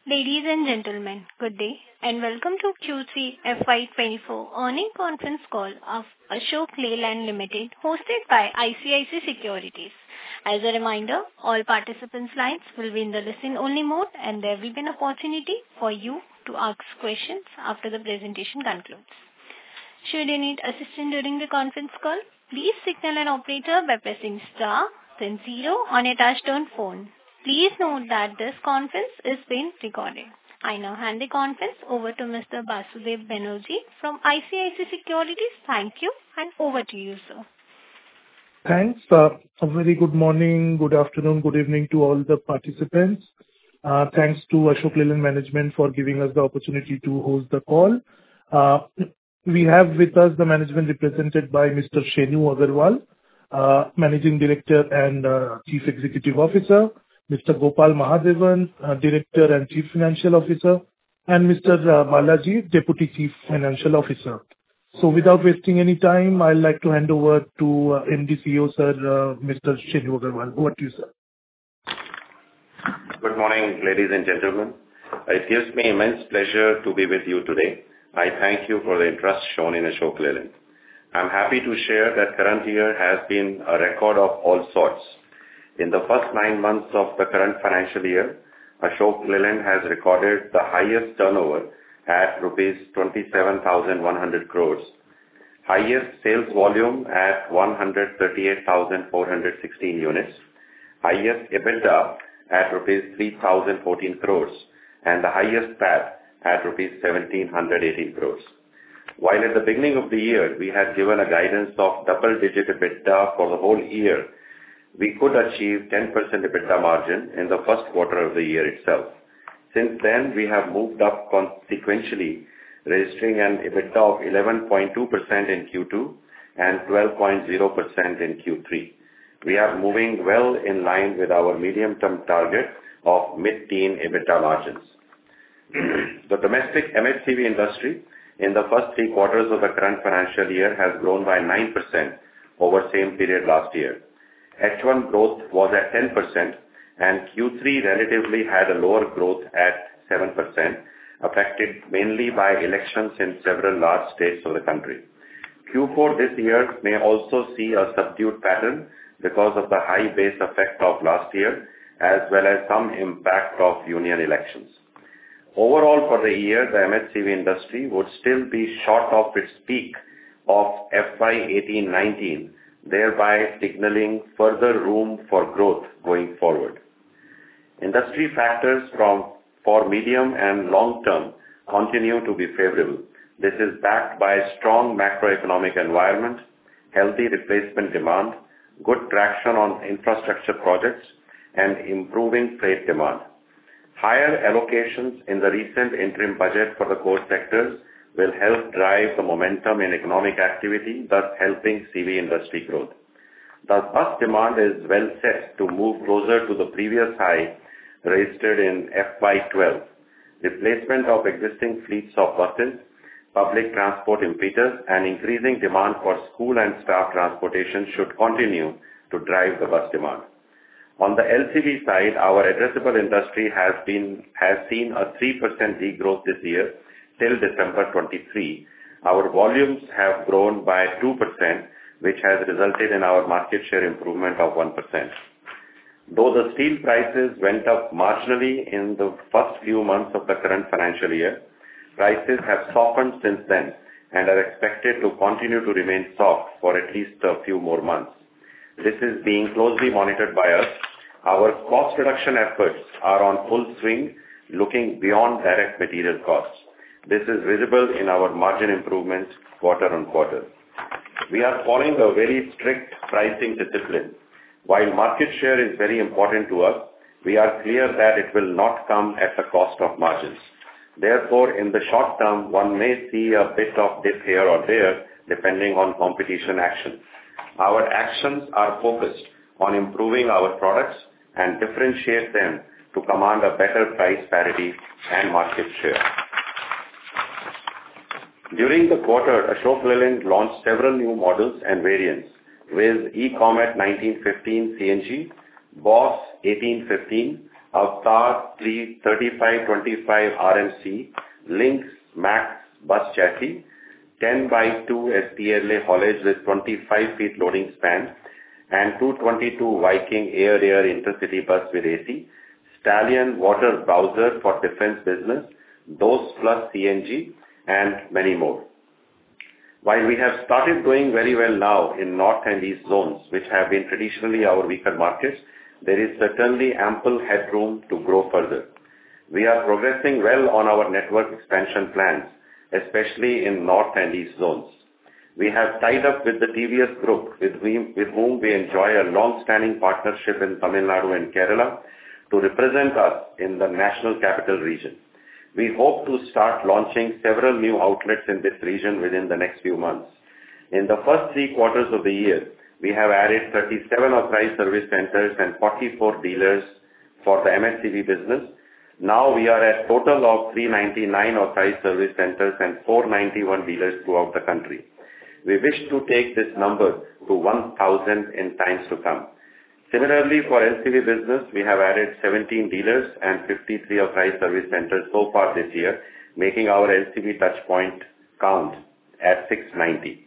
Ladies and gentlemen, good day, and welcome to Q3 FY24 earnings conference call of Ashok Leyland Limited, hosted by ICICI Securities. As a reminder, all participants' lines will be in the listen-only mode, and there will be an opportunity for you to ask questions after the presentation concludes. Should you need assistance during the conference call, please signal an operator by pressing star, then 0 on a touch-tone phone. Please note that this conference is being recorded. I now hand the conference over to Mr. Basudeb Banerjee from ICICI Securities. Thank you, and over to you, sir. Thanks. A very good morning, good afternoon, good evening to all the participants. Thanks to Ashok Leyland Management for giving us the opportunity to host the call. We have with us the management represented by Mr. Shenu Agarwal, Managing Director and Chief Executive Officer, Mr. Gopal Mahadevan, Director and Chief Financial Officer, and Mr. Balaji, Deputy Chief Financial Officer. So without wasting any time, I'd like to hand over to MD CEO, sir, Mr. Shenu Agarwal. Over to you, sir. Good morning, ladies and gentlemen. It gives me immense pleasure to be with you today. I thank you for the interest shown in Ashok Leyland. I'm happy to share that current year has been a record of all sorts. In the first 9 months of the current financial year, Ashok Leyland has recorded the highest turnover at rupees 27,100 crores, highest sales volume at 138,416 units, highest EBITDA at rupees 3,014 crores, and the highest PAT at rupees 1,718 crores. While at the beginning of the year, we had given a guidance of double-digit EBITDA for the whole year, we could achieve 10% EBITDA margin in the first quarter of the year itself. Since then, we have moved up consequentially, registering an EBITDA of 11.2% in Q2 and 12.0% in Q3. We are moving well in line with our medium-term target of mid-teen EBITDA margins. The domestic MHCV industry in the first 3 quarters of the current financial year has grown by 9% over same period last year. H1 growth was at 10%, and Q3 relatively had a lower growth at 7%, affected mainly by elections in several large states of the country. Q4 this year may also see a subdued pattern because of the high base effect of last year, as well as some impact of union elections. Overall, for the year, the MHCV industry would still be short of its peak of FY 18-19, thereby signaling further room for growth going forward. Industry factors for medium and long term continue to be favorable. This is backed by a strong macroeconomic environment, healthy replacement demand, good traction on infrastructure projects, and improving freight demand. Higher allocations in the recent interim budget for the core sectors will help drive the momentum in economic activity, thus helping CV industry growth. The bus demand is well set to move closer to the previous high registered in FY12. Replacement of existing fleets of buses, public transport impetus, and increasing demand for school and staff transportation should continue to drive the bus demand. On the LCV side, our addressable industry has seen a 3% degrowth this year till December 23. Our volumes have grown by 2%, which has resulted in our market share improvement of 1%. Though the steel prices went up marginally in the first few months of the current financial year, prices have softened since then and are expected to continue to remain soft for at least a few more months. This is being closely monitored by us. Our cost reduction efforts are on full swing, looking beyond direct material costs. This is visible in our margin improvements quarter on quarter. We are following a very strict pricing discipline. While market share is very important to us, we are clear that it will not come at the cost of margins. Therefore, in the short term, one may see a bit of dip here or there, depending on competition action. Our actions are focused on improving our products and differentiate them to command a better price parity and market share. During the quarter, Ashok Leyland launched several new models and variants with E-Comet 1915 CNG, Boss 1815, Avatar 3525 RMC, Lynx Max bus chassis, 10 by 2 STLA haulage with 25 feet loading span, and 222 Viking air-air intercity bus with AC, Stallion water browser for defense business, DOS plus CNG, and many more. While we have started doing very well now in North and East zones, which have been traditionally our weaker markets, there is certainly ample headroom to grow further. We are progressing well on our network expansion plans, especially in North and East zones. We have tied up with the TVS Group, with whom we enjoy a long-standing partnership in Tamil Nadu and Kerala, to represent us in the National Capital Region. We hope to start launching several new outlets in this region within the next few months. In the first 3 quarters of the year, we have added 37 authorized service centers and 44 dealers for the MHCV business. Now we are at total of 399 authorized service centers and 491 dealers throughout the country. We wish to take this number to 1,000 in times to come. Similarly, for LCV business, we have added 17 dealers and 53 authorized service centers so far this year, making our LCV touchpoint count at 690.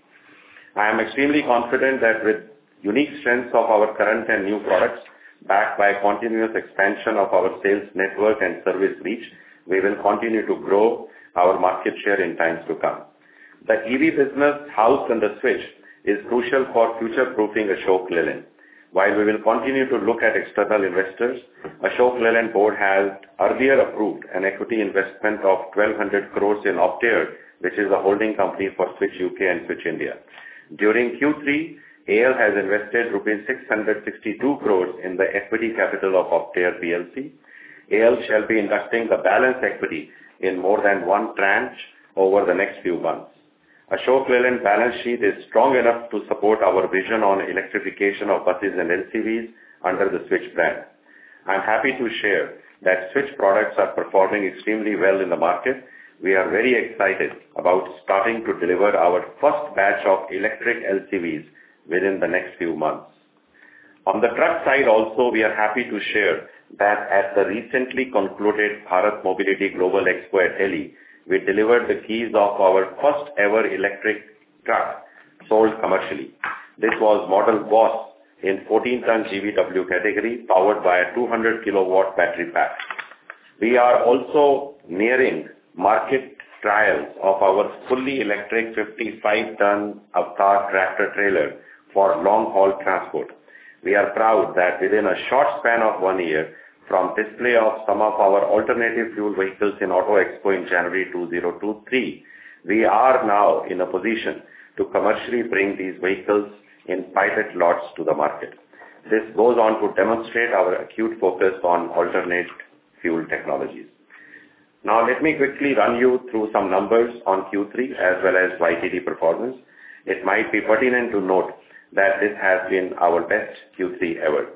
I am extremely confident that with unique strengths of our current and new products, backed by continuous expansion of our sales network and service reach, we will continue to grow our market share in times to come. The EV business housed under Switch is crucial for future-proofing Ashok Leyland. While we will continue to look at external investors, Ashok Leyland board has earlier approved an equity investment of 1,200 crores in Optare, which is a holding company for Switch UK and Switch India. During Q3, AL has invested rupees 662 crores in the equity capital of Optare PLC. AL shall be inducting the balance equity in more than one tranche over the next few months. Ashok Leyland balance sheet is strong enough to support our vision on electrification of buses and LCVs under the Switch brand. I am happy to share that Switch products are performing extremely well in the market. We are very excited about starting to deliver our first batch of electric LCVs within the next few months. On the truck side also, we are happy to share that at the recently concluded Bharat Mobility Global Expo at Delhi, we delivered the keys of our first ever electric truck sold commercially. This was model Boss in 14-ton GVW category, powered by a 200 kilowatt battery pack. We are also nearing market trials of our fully electric 55-ton Avatar tractor trailer for long-haul transport. We are proud that within a short span of 1 year, from display of some of our alternative fuel vehicles in Auto Expo in January 2023, we are now in a position to commercially bring these vehicles in pilot lots to the market. This goes on to demonstrate our acute focus on alternate fuel technologies. Now let me quickly run you through some numbers on Q3 as well as YTD performance. It might be pertinent to note that this has been our best Q3 ever.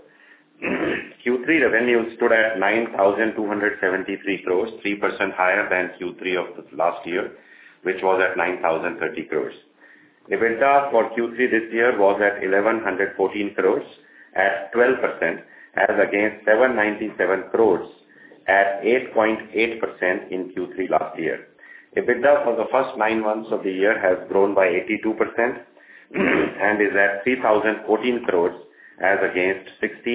Q3 revenue stood at 9,273 crores, 3% higher than Q3 of the last year, which was at 9,030 crores. EBITDA for Q3 this year was at 1,114 crores at 12% as against 797 crores at 8.8% in Q3 last year. EBITDA for the first 9 months of the year has grown by 82% and is at 3,014 crores as against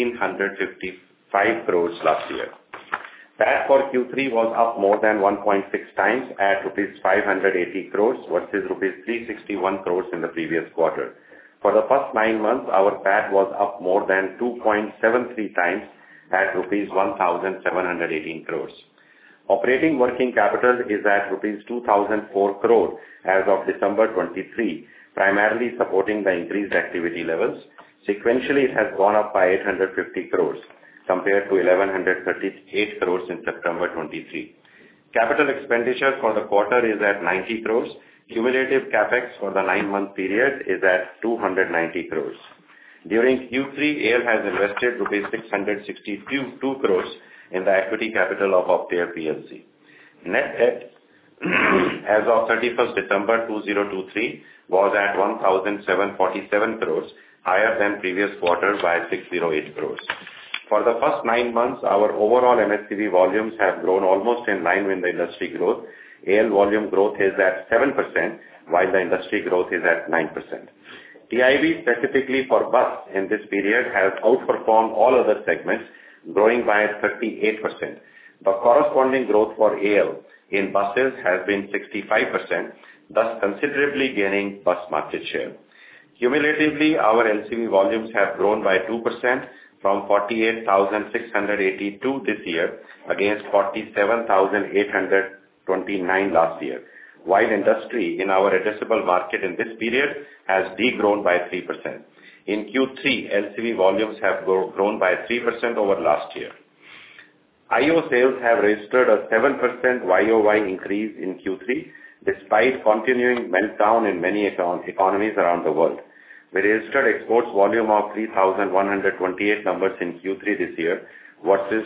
1,655 crores last year. PAT for Q3 was up more than 1.6 times at rupees 580 crores versus rupees 361 crores in the previous quarter. For the first 9 months, our PAT was up more than 2.73 times at rupees 1,718 crores. Operating working capital is at rupees 2,004 crore as of December 23, primarily supporting the increased activity levels. Sequentially, it has gone up by 850 crores compared to 1,138 crores in September 23. Capital expenditure for the quarter is at 90 crores. Cumulative capex for the 9-month period is at 290 crores. During Q3, AL has invested rupees 662 crores in the equity capital of Optare PLC. Net debt as of 31st December 2023 was at 1,747 crores, higher than previous quarter by 608 crores. For the first 9 months, our overall MHCV volumes have grown almost in line with the industry growth. AL volume growth is at 7%, while the industry growth is at 9%. TIV, specifically for bus in this period, has outperformed all other segments, growing by 38%. The corresponding growth for AL in buses has been 65%, thus considerably gaining bus market share. Cumulatively, our LCV volumes have grown by 2% from 48,682 this year against 47,829 last year, while industry in our addressable market in this period has degrown by 3%. In Q3, LCV volumes have grown by 3% over last year. IO sales have registered a 7% YOY increase in Q3, despite continuing meltdown in many economies around the world. We registered exports volume of 3,128 numbers in Q3 this year versus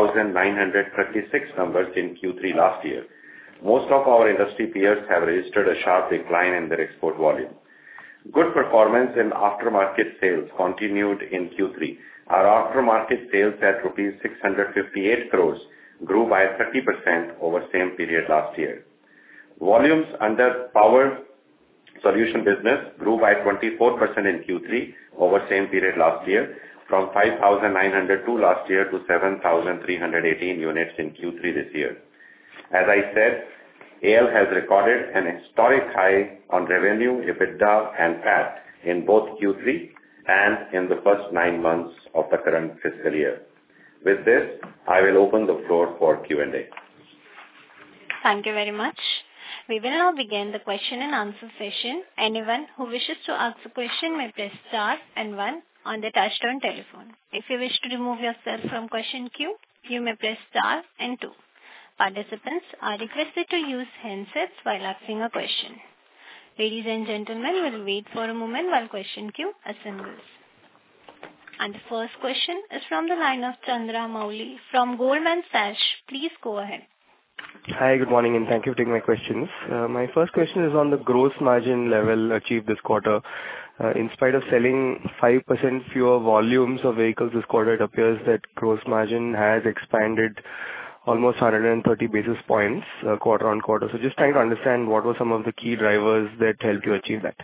2,936 numbers in Q3 last year. Most of our industry peers have registered a sharp decline in their export volume. Good performance in aftermarket sales continued in Q3. Our aftermarket sales at rupees 658 crores grew by 30% over same period last year. Volumes under power solution business grew by 24% in Q3 over same period last year, from 5,902 last year to 7,318 units in Q3 this year. As I said, AL has recorded an historic high on revenue, EBITDA and PAT in both Q3 and in the first 9 months of the current fiscal year. With this, I will open the floor for Q&A. Thank you very much. We will now begin the question and answer session. Anyone who wishes to ask a question may press star and 1 on the touchtone telephone. If you wish to remove yourself from question queue, you may press star and 2. Participants are requested to use handsets while asking a question. Ladies and gentlemen, we'll wait for a moment while question queue assembles. And the first question is from the line of Chandra Mouli from Goldman Sachs. Please go ahead. Hi, good morning, and thank you for taking my questions. My first question is on the gross margin level achieved this quarter. In spite of selling 5% fewer volumes of vehicles this quarter, it appears that gross margin has expanded almost 130 basis points quarter on quarter. So just trying to understand what were some of the key drivers that helped you achieve that.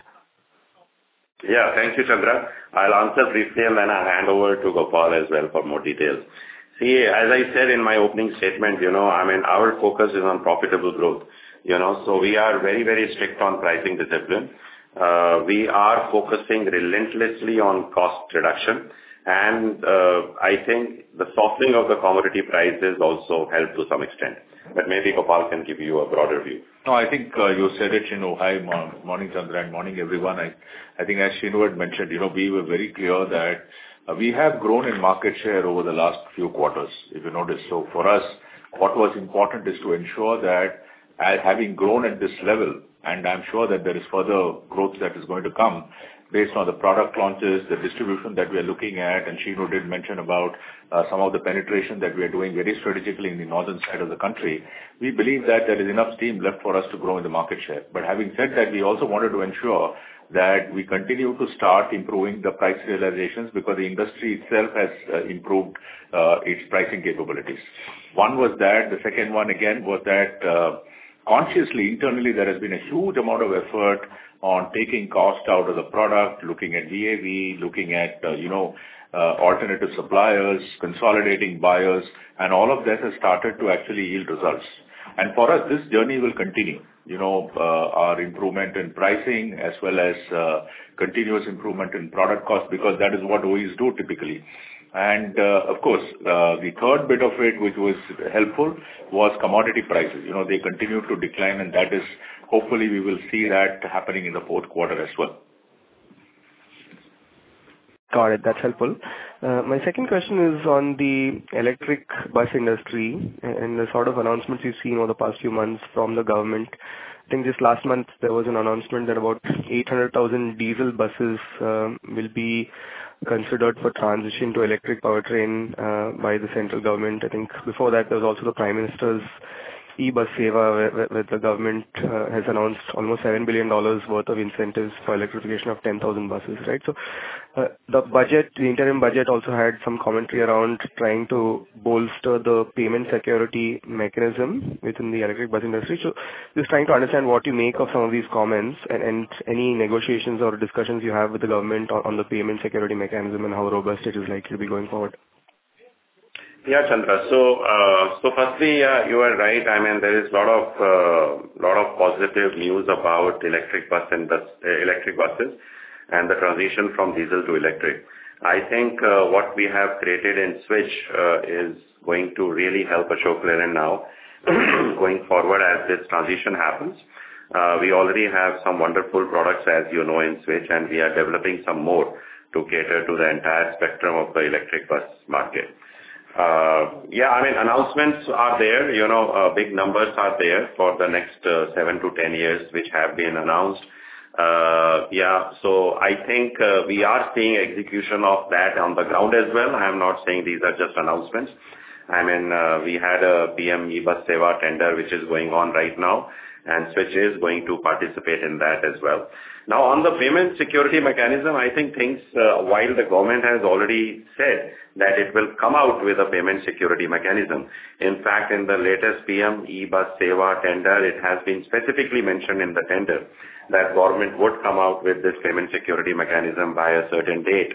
Yeah, thank you, Chandra. I'll answer briefly and then I'll hand over to Gopal as well for more details. See, as I said in my opening statement, our focus is on profitable growth. So we are very, very strict on pricing discipline. We are focusing relentlessly on cost reduction. And I think the softening of the commodity prices also helped to some extent. But maybe Gopal can give you a broader view. No, I think you said it, Hi, morning, Chandra, and morning, everyone. I think as Shinu had mentioned, we were very clear that we have grown in market share over the last few quarters, if you notice. So for us, what was important is to ensure that having grown at this level, and I'm sure that there is further growth that is going to come based on the product launches, the distribution that we are looking at, and Shinu did mention about some of the penetration that we are doing very strategically in the northern side of the country. We believe that there is enough steam left for us to grow in the market share. But having said that, we also wanted to ensure that we continue to start improving the price realizations because the industry itself has improved its pricing capabilities. One was that. The second one, again, was that consciously, internally, there has been a huge amount of effort on taking cost out of the product, looking at VAV, looking at, alternative suppliers, consolidating buyers, and all of that has started to actually yield results. And for us, this journey will continue. Our improvement in pricing as well as continuous improvement in product cost, because that is what OEs do typically. And of course, the third bit of it, which was helpful, was commodity prices. They continue to decline, and that is hopefully we will see that happening in the fourth quarter as well. Got it. That's helpful. My second question is on the electric bus industry and the sort of announcements you've seen over the past few months from the government. I think just last month there was an announcement that about 800,000 diesel buses will be considered for transition to electric powertrain by the central government. I think before that there was also the Prime Minister's e-bus Seva, where the government has announced almost $7 billion worth of incentives for electrification of 10,000 buses, right? So the interim budget also had some commentary around trying to bolster the payment security mechanism within the electric bus industry. So just trying to understand what you make of some of these comments and any negotiations or discussions you have with the government on the payment security mechanism and how robust it is likely to be going forward. Yeah, Chandra. So firstly, you are right. I mean, there is lot of positive news about electric buses and the transition from diesel to electric. I think what we have created in Switch is going to really help Ashok Leyland now going forward as this transition happens. We already have some wonderful products, as you know, in Switch, and we are developing some more to cater to the entire spectrum of the electric bus market. Yeah, I mean, announcements are there, big numbers are there for the next 7 to 10 years, which have been announced. Yeah, so I think we are seeing execution of that on the ground as well. I am not saying these are just announcements. I mean, we had a PM e-bus Seva tender, which is going on right now, and Switch is going to participate in that as well. Now, on the payment security mechanism, I think things, while the government has already said that it will come out with a payment security mechanism. In fact, in the latest PM e-bus Seva tender, it has been specifically mentioned in the tender that government would come out with this payment security mechanism by a certain date.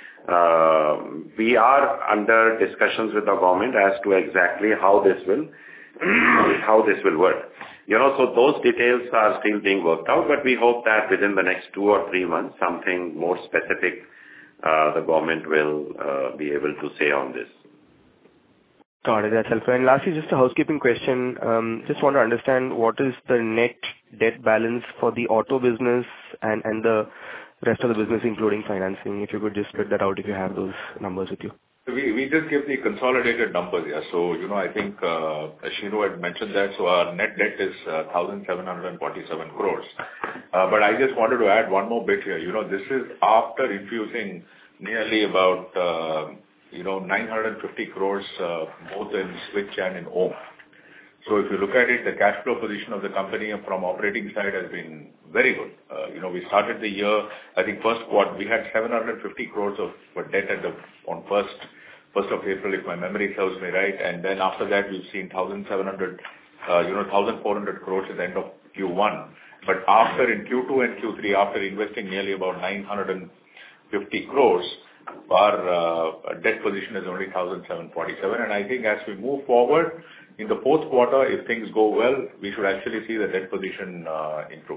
We are under discussions with the government as to exactly how this will work. So those details are still being worked out, but we hope that within the next 2 or 3 months, something more specific the government will be able to say on this. Got it. That's helpful. And lastly, just a housekeeping question. Just want to understand what is the net debt balance for the auto business and the rest of the business, including financing. If you could just split that out if you have those numbers with you. We just give the consolidated numbers, yeah. So, I think Shinu had mentioned that. So our net debt is 1,747 crores. But I just wanted to add one more bit here. This is after infusing nearly about 950 crores both in Switch and in OHM. So if you look at it, the cash flow position of the company from operating side has been very good. We started the year, I think first quarter, we had 750 crores of debt on 1st of April, if my memory serves me right. And then after that, we've seen 1,400 crores at the end of Q1. But after in Q2 and Q3, after investing nearly about 950 crores, our debt position is only 1,747. And I think as we move forward in the fourth quarter, if things go well, we should actually see the debt position improve.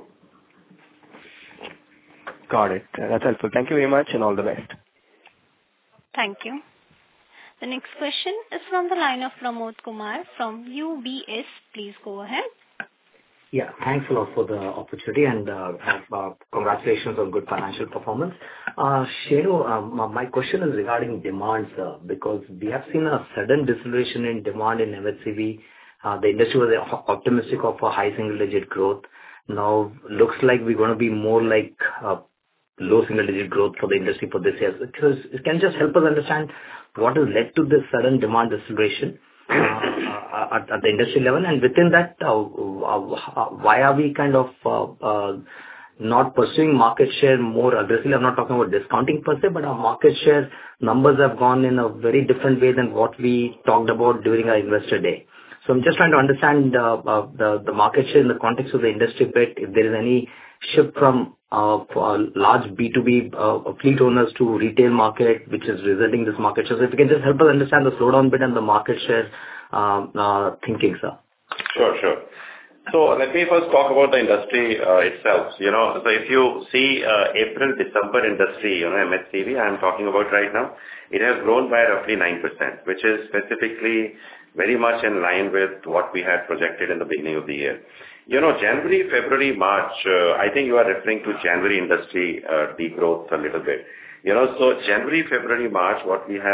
Got it. That's helpful. Thank you very much and all the best. Thank you. The next question is from the line of Pramod Kumar from UBS. Please go ahead. Yeah, thanks a lot for the opportunity and congratulations on good financial performance. Shenu, my question is regarding demand, sir, because we have seen a sudden deceleration in demand in MHCV. The industry was optimistic of a high single-digit growth. Now, looks like we're going to be more like low single-digit growth for the industry for this year. Because it can just help us understand what has led to this sudden demand deceleration at the industry level, and within that, why are we kind of not pursuing market share more aggressively? I'm not talking about discounting per se, but our market share numbers have gone in a very different way than what we talked about during our investor day. So I'm just trying to understand the market share in the context of the industry bit, if there is any shift from large B2B fleet owners to retail market, which is resulting this market share. So if you can just help us understand the slowdown bit and the market share thinking, sir. Sure. So let me first talk about the industry itself. So if you see April, December industry, MHCV, I'm talking about right now, it has grown by roughly 9%, which is specifically very much in line with what we had projected in the beginning of the year. January, February, March, I think you are referring to January industry degrowth a little bit. So January, February, March, what we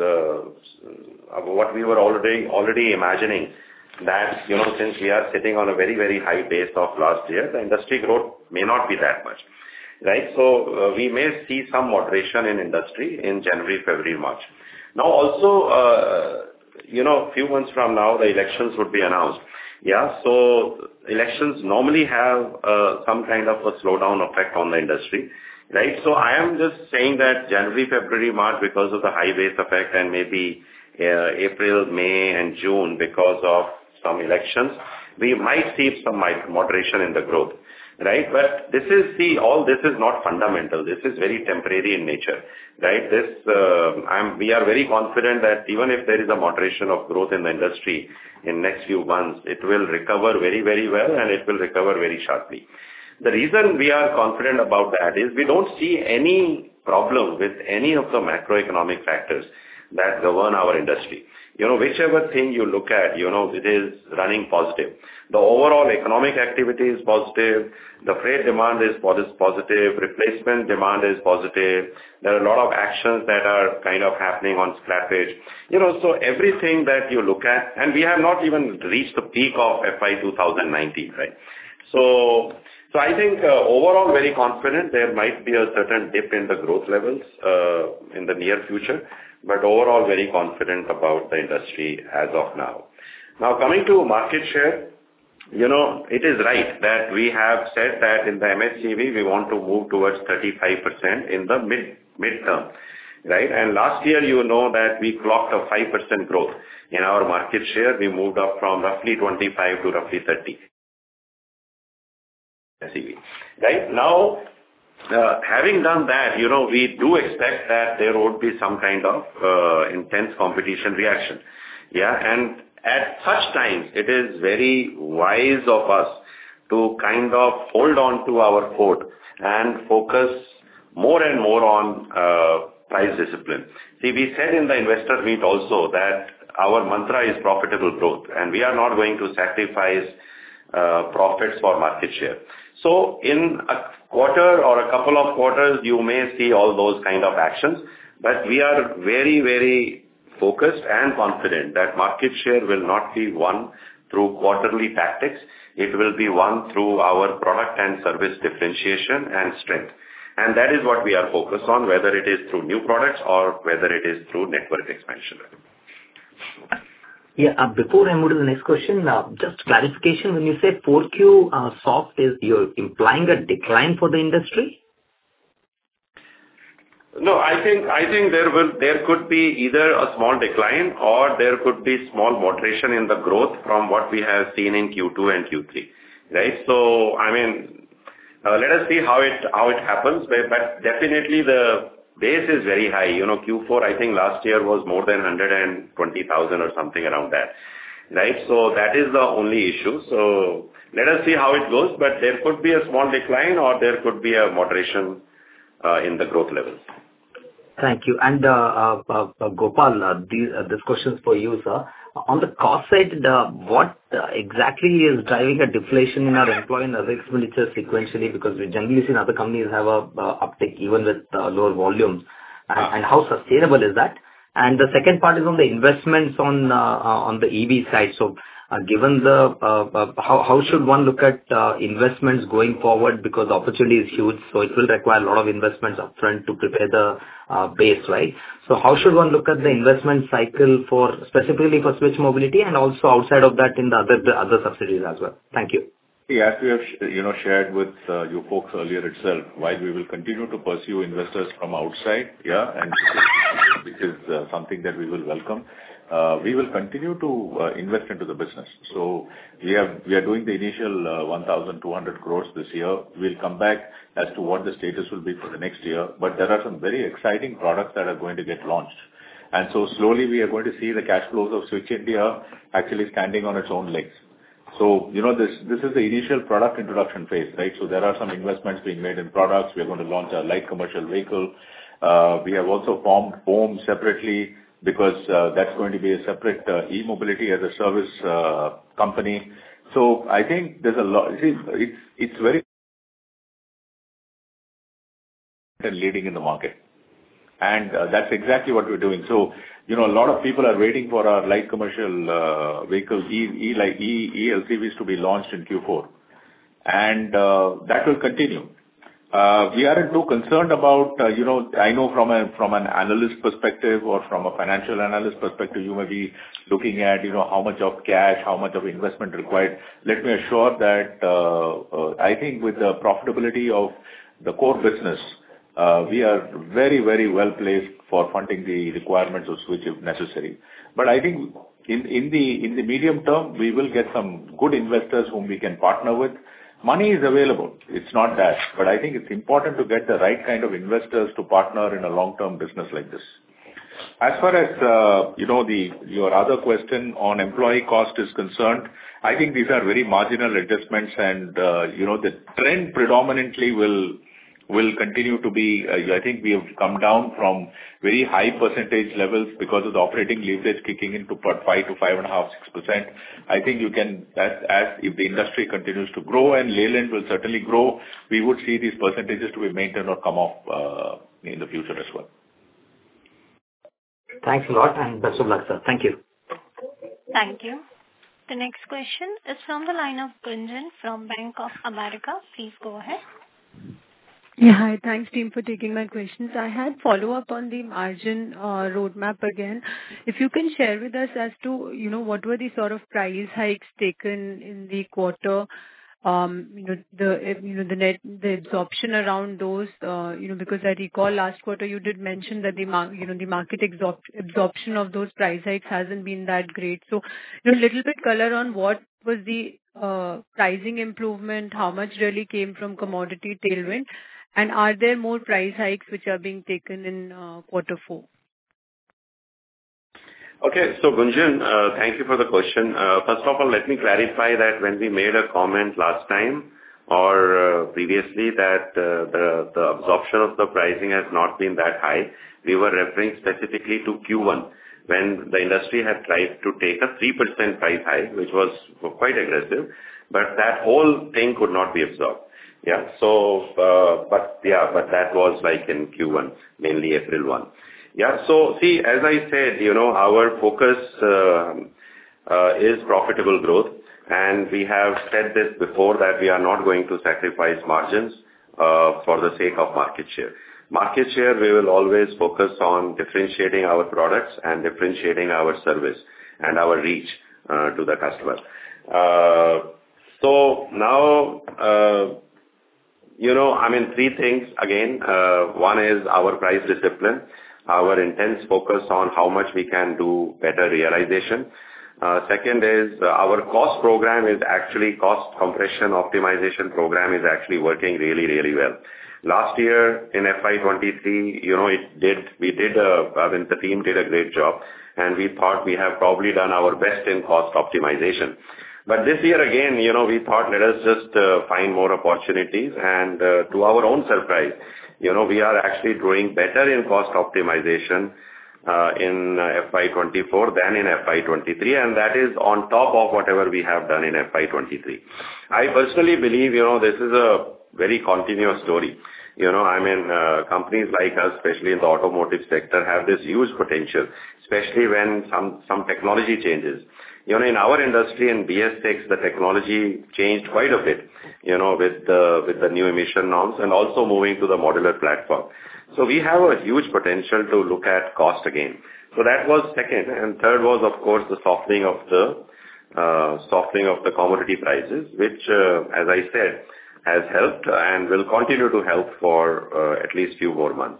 were already imagining that, since we are sitting on a very, very high base of last year, the industry growth may not be that much, right? So we may see some moderation in industry in January, February, March. Now also, a few months from now, the elections would be announced. Yeah, so elections normally have some kind of a slowdown effect on the industry, right? So I am just saying that January, February, March, because of the high base effect, and maybe April, May, and June because of some elections, we might see some moderation in the growth, right? But all this is not fundamental. This is very temporary in nature, right? We are very confident that even if there is a moderation of growth in the industry in next few months, it will recover very, very well, and it will recover very sharply. The reason we are confident about that is we don't see any problem with any of the macroeconomic factors that govern our industry. Whichever thing you look at, it is running positive. The overall economic activity is positive. The freight demand is positive. Replacement demand is positive. There are a lot of actions that are kind of happening on scrappage. So everything that you look at, and we have not even reached the peak of FY 2019, right? So I think overall very confident. There might be a certain dip in the growth levels in the near future, but overall very confident about the industry as of now. Now coming to market share, it is right that we have said that in the MHCV we want to move towards 35% in the midterm, right? And last year that we clocked a 5% growth in our market share. We moved up from roughly 25 to roughly 30. Right now, having done that, we do expect that there would be some kind of intense competition reaction. Yeah, and at such times, it is very wise of us to kind of hold on to our fort and focus more and more on price discipline. See, we said in the investor meet also that our mantra is profitable growth, and we are not going to sacrifice profits for market share. So in a quarter or a couple of quarters, you may see all those kind of actions, but we are very, very focused and confident that market share will not be won through quarterly tactics. It will be won through our product and service differentiation and strength. And that is what we are focused on, whether it is through new products or whether it is through network expansion. Yeah, before I move to the next question, just clarification, when you say 4Q soft, you're implying a decline for the industry? No, I think there could be either a small decline or there could be small moderation in the growth from what we have seen in Q2 and Q3, right? So, let us see how it happens, but definitely the base is very high. Q4, I think last year was more than 120,000 or something around that, right? So that is the only issue. So let us see how it goes, but there could be a small decline or there could be a moderation in the growth levels. Thank you. And Gopal, this question is for you, sir. On the cost side, what exactly is driving a deflation in our employee and other expenditure sequentially? Because we generally seen other companies have a uptick even with lower volumes. And how sustainable is that? And the second part is on the investments on the EV side. So given how should one look at investments going forward, because the opportunity is huge, so it will require a lot of investments upfront to prepare the base, right? So how should one look at the investment cycle specifically for Switch Mobility and also outside of that in the other subsidiaries as well? Thank you. As we have shared with you folks earlier itself, while we will continue to pursue investors from outside, and which is something that we will welcome, we will continue to invest into the business. So we are doing the initial 1,200 crores this year. We'll come back as to what the status will be for the next year, but there are some very exciting products that are going to get launched. And so slowly we are going to see the cash flows of Switch India actually standing on its own legs. So, this is the initial product introduction phase, right? So there are some investments being made in products. We are going to launch a light commercial vehicle. We have also formed OHM separately because that's going to be a separate e-mobility as a service company. So I think there's a lot. It's very leading in the market. And that's exactly what we're doing. So, a lot of people are waiting for our light commercial vehicles, e-LCVs to be launched in Q4. And that will continue. We aren't too concerned about, I know from an analyst perspective or from a financial analyst perspective, you may be looking at, how much of cash, how much of investment required. Let me assure that I think with the profitability of the core business, we are very, very well placed for funding the requirements of Switch if necessary. But I think in the medium term, we will get some good investors whom we can partner with. Money is available. It's not that. But I think it's important to get the right kind of investors to partner in a long-term business like this. As far as, your other question on employee cost is concerned, I think these are very marginal adjustments and, the trend predominantly will continue to be, I think we have come down from very high percentage levels because of the operating leverage kicking into 5 to 5.5%, 6%. I think you can, as if the industry continues to grow and Leyland will certainly grow, we would see these percentages to be maintained or come off in the future as well. Thanks a lot and best of luck, sir. Thank you. Thank you. The next question is from the line of Gunjan from Bank of America. Please go ahead. Yeah, hi. Thanks, team, for taking my questions. I had follow-up on the margin roadmap again. If you can share with us as to, what were the sort of price hikes taken in the quarter, the absorption around those, because I recall last quarter you did mention that the market absorption of those price hikes hasn't been that great. So, little bit color on what was the pricing improvement, how much really came from commodity tailwind, and are there more price hikes which are being taken in quarter 4? Okay. So, Gunjan, thank you for the question. First of all, let me clarify that when we made a comment last time or previously that the absorption of the pricing has not been that high, we were referring specifically to Q1 when the industry had tried to take a 3% price hike, which was quite aggressive, but that whole thing could not be absorbed. Yeah. So, but that was like in Q1, mainly April 1. Yeah. So, see, as I said, our focus is profitable growth, and we have said this before that we are not going to sacrifice margins for the sake of market share. Market share, we will always focus on differentiating our products and differentiating our service and our reach to the customer. So now, three things again. One is our price discipline, our intense focus on how much we can do better realization. Second is our cost program is actually cost compression optimization program is actually working really, really well. Last year in FY23, the team did a great job, and we thought we have probably done our best in cost optimization. But this year again, we thought let us just find more opportunities, and to our own surprise, we are actually doing better in cost optimization in FY24 than in FY23, and that is on top of whatever we have done in FY23. I personally believe, this is a very continuous story. Companies like us, especially in the automotive sector, have this huge potential, especially when some technology changes. In our industry, in BS6, the technology changed quite a bit, with the new emission norms and also moving to the modular platform. So we have a huge potential to look at cost again. So that was second. And third was, of course, the softening of the commodity prices, which, as I said, has helped and will continue to help for at least few more months.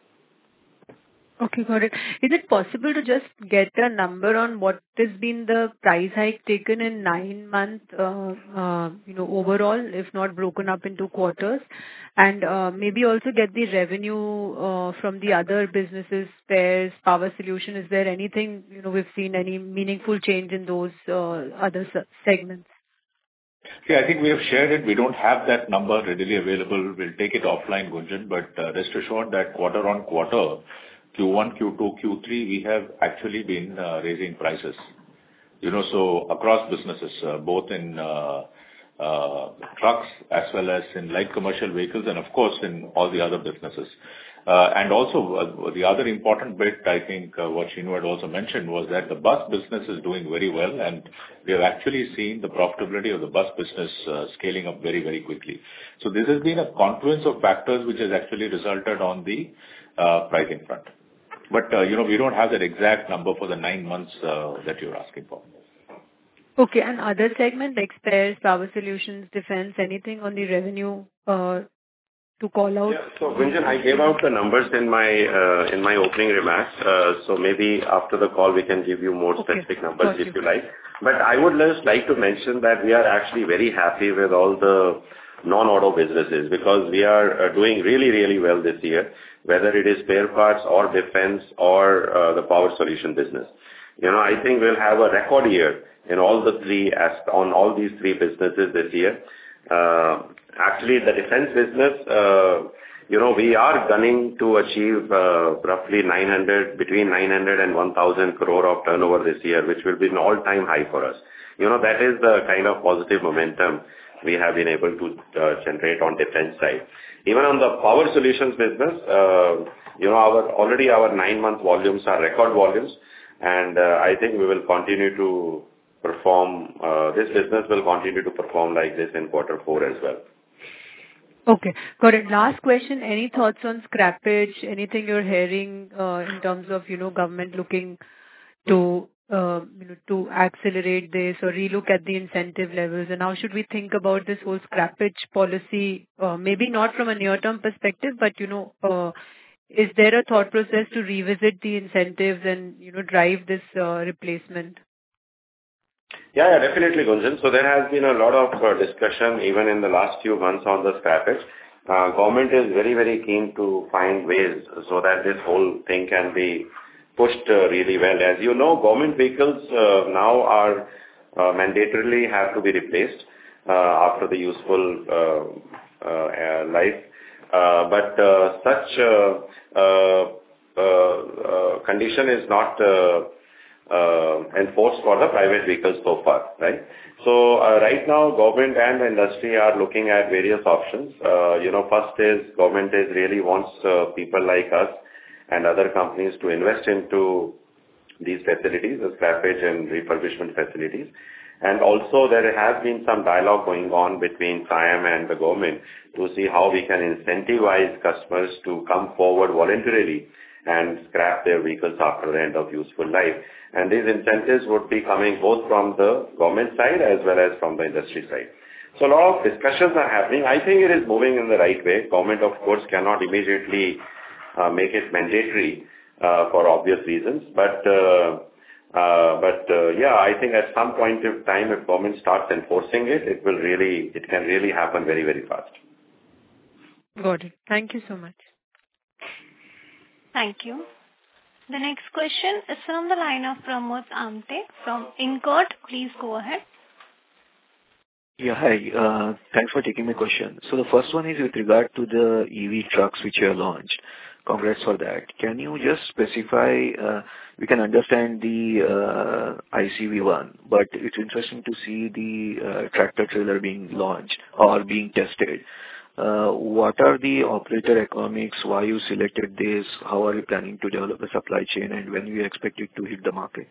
Okay, got it. Is it possible to just get a number on what has been the price hike taken in 9 months, overall, if not broken up into quarters? And maybe also get the revenue from the other businesses, spares, power solution. Is there anything, we've seen any meaningful change in those other segments? Yeah, I think we have shared it. We don't have that number readily available. We'll take it offline, Gunjan, but rest assured that quarter on quarter, Q1, Q2, Q3, we have actually been raising prices. So across businesses, both in trucks as well as in light commercial vehicles and of course in all the other businesses. And also, the other important bit, I think, what Shenu had also mentioned was that the bus business is doing very well, and we have actually seen the profitability of the bus business scaling up very, very quickly. So this has been a confluence of factors which has actually resulted on the pricing front. But, we don't have that exact number for the 9 months that you're asking for. Okay. And other segments, like spares, power solutions, defense, anything on the revenue to call out? Yeah. So, Gunjan, I gave out the numbers in my opening remarks. So maybe after the call, we can give you more specific numbers if you like. But I would just like to mention that we are actually very happy with all the non-auto businesses because we are doing really, really well this year, whether it is spare parts or defense or the power solution business. I think we'll have a record year in all these three businesses this year. Actually, the defense business, we are gunning to achieve roughly between 900 and 1,000 crore of turnover this year, which will be an all-time high for us. That is the kind of positive momentum we have been able to generate on defense side. Even on the power solutions business, already our 9-month volumes are record volumes, and I think we will continue to perform. This business will continue to perform like this in Q4 as well. Okay. Got it. Last question. Any thoughts on scrappage? Anything you're hearing in terms of, government looking to accelerate this or relook at the incentive levels? And how should we think about this whole scrappage policy? Maybe not from a near-term perspective, but, is there a thought process to revisit the incentives and, drive this replacement? Yeah, definitely, Gunjan. So there has been a lot of discussion even in the last few months on the scrappage. Government is very, very keen to find ways so that this whole thing can be pushed really well. As you know, government vehicles now are mandatorily have to be replaced after the useful life. But such condition is not enforced for the private vehicles so far, right? So right now, government and the industry are looking at various options. First is government really wants people like us and other companies to invest into these facilities, the scrappage and refurbishment facilities. And also there has been some dialogue going on between SIAM and the government to see how we can incentivize customers to come forward voluntarily and scrap their vehicles after the end of useful life. And these incentives would be coming both from the government side as well as from the industry side. So a lot of discussions are happening. I think it is moving in the right way. Government, of course, cannot immediately make it mandatory for obvious reasons. But I think at some point in time, if government starts enforcing it, it can really happen very, very fast. Got it. Thank you so much. Thank you. The next question is from the line of Pramod Amte from InCred. Please go ahead. Yeah, hi. Thanks for taking my question. So the first one is with regard to the EV trucks which you have launched. Congrats for that. Can you just specify, we can understand the ICV one, but it's interesting to see the tractor trailer being launched or being tested. What are the operator economics? Why you selected this? How are you planning to develop the supply chain, and when you expect it to hit the market?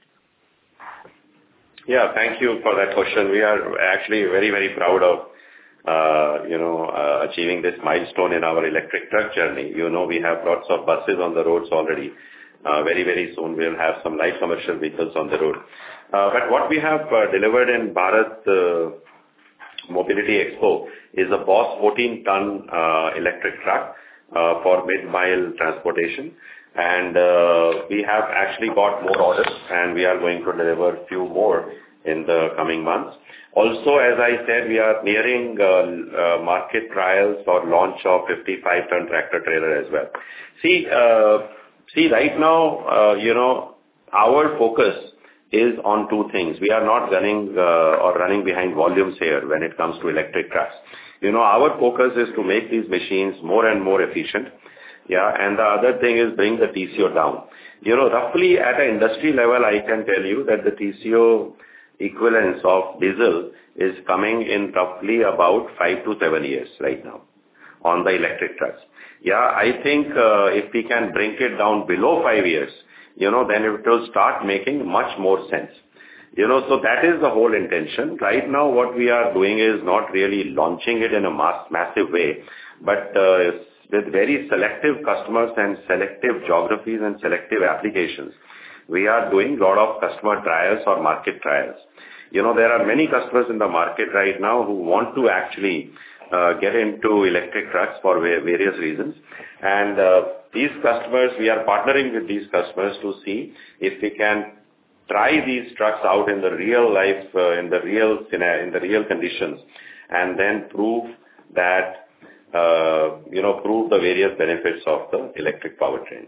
Yeah, thank you for that question. We are actually very, very proud of achieving this milestone in our electric truck journey. We have lots of buses on the roads already. Very, very soon we'll have some light commercial vehicles on the road. But what we have delivered in Bharat Mobility Expo is a Boss 14-ton electric truck for mid-mile transportation. And we have actually got more orders, and we are going to deliver a few more in the coming months. Also, as I said, we are nearing market trials for launch of 55-ton tractor trailer as well. See, right now, our focus is on two things. We are not running or running behind volumes here when it comes to electric trucks. Our focus is to make these machines more and more efficient. Yeah, and the other thing is bring the TCO down. Roughly at an industry level, I can tell you that the TCO equivalence of diesel is coming in roughly about 5 to 7 years right now. on the electric trucks. Yeah, I think if we can bring it down below 5 years, then it will start making much more sense. So that is the whole intention. Right now, what we are doing is not really launching it in a massive way, but with very selective customers and selective geographies and selective applications. We are doing a lot of customer trials or market trials. There are many customers in the market right now who want to actually get into electric trucks for various reasons. And these customers, we are partnering with these customers to see if we can try these trucks out in the real life, in the real conditions, and then prove that, prove the various benefits of the electric powertrain.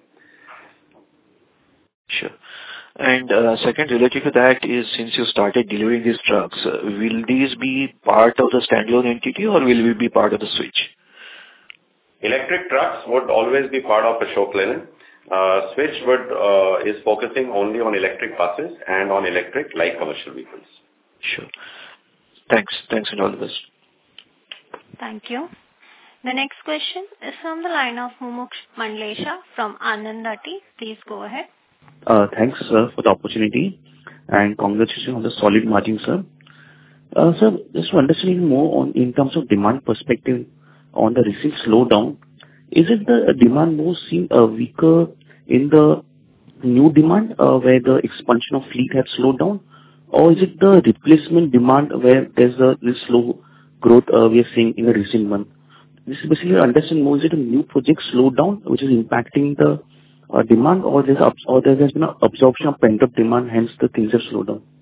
Sure. And second, related to that is, since you started delivering these trucks, will these be part of the standalone entity or will we be part of the Switch? Electric trucks would always be part of Ashok Leyland. Switch is focusing only on electric buses and on electric light commercial vehicles. Sure. Thanks and all the best. Thank you. The next question is from the line of Mumuksh Mandlesha from Anand Rathi. Please go ahead. Thanks, sir, for the opportunity, and congratulations on the solid margin, sir. Sir, just to understand more in terms of demand perspective on the recent slowdown, is it the demand more seen weaker in the new demand where the expansion of fleet has slowed down, or is it the replacement demand where there's this slow growth we are seeing in the recent month? This is basically to understand more, is it a new project slowdown which is impacting the demand, or there has been an absorption of pent-up demand, hence the things have slowed down?